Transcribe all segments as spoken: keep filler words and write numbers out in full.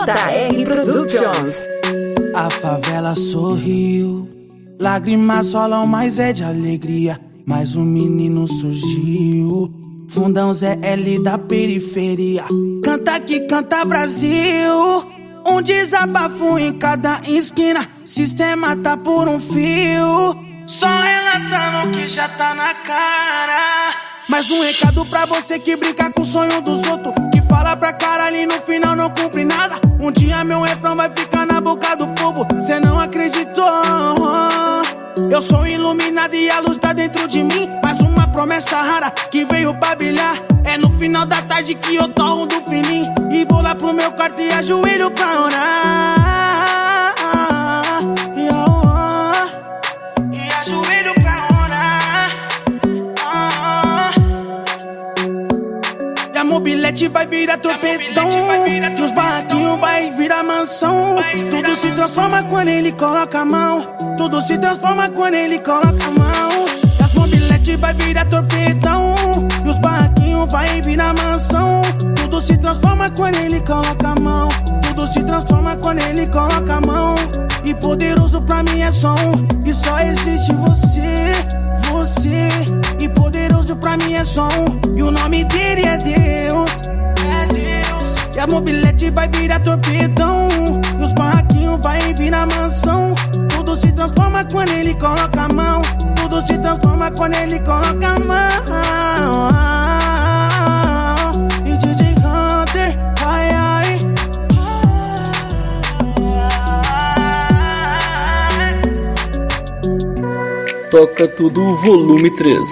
R Productions. A favela sorriu, lágrimas rolam, mas é de alegria. Mais um menino surgiu, Fundão Zé L da periferia. Canta que canta Brasil, um desabafo em cada esquina. Sistema tá por um fio, só relatando que já tá na cara. Mais um recado pra você que brinca com o sonho dos outros, que fala pra caralho e no final não cumpre nada. Um dia meu refrão vai ficar na boca do povo, cê não acreditou. Eu sou iluminado e a luz tá dentro de mim. Mais uma promessa rara que veio pra brilhar. É no final da tarde que eu torro do fininho e vou lá pro meu quarto e ajoelho pra orar. E ajoelho pra orar. E a mobilete vai virar torpedão, e os barraquinhos vai virar mansão. Tudo se transforma quando ele coloca a mão. Tudo se transforma quando ele coloca a mão. E as mobilete vai virar torpedão, e os barraquinhos vai virar mansão. Tudo se transforma quando ele coloca a mão. Tudo se transforma quando ele coloca a mão. E poderoso pra mim é som, e só existe você, você. E poderoso pra mim é som, e o nome dele é Deus, é Deus. E a mobilete vai virar torpedão, e os barraquinhos vai virar mansão. Tudo se transforma quando ele coloca a mão. Tudo se transforma quando ele coloca a mão. E D J Hunter, ai ai. Toca tudo volume três.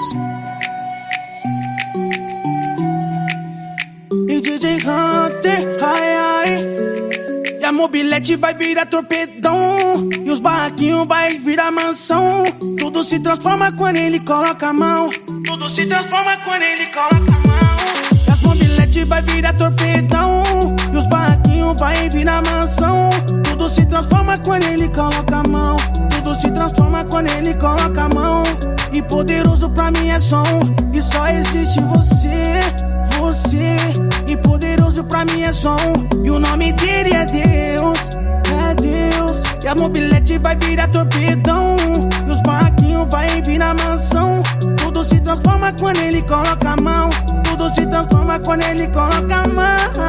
E D J Hunter, ai ai. E a mobilete vai virar torpedão, e os barraquinhos vai virar mansão. Tudo se transforma quando ele coloca a mão. Tudo se transforma quando ele coloca a mão. E as mobilete vai virar torpedão, e os barraquinhos vai virar mansão. Tudo se transforma quando ele coloca a mão. Tudo se transforma quando ele coloca a mão. E poderoso pra mim é som, e só existe você, você. E poderoso pra mim é som, e o nome dele é Deus, é Deus. E a mobilete vai virar torpedão, e os barraquinhos vai virar mansão. Tudo se transforma quando ele coloca a mão. Tudo se transforma quando ele coloca a mão.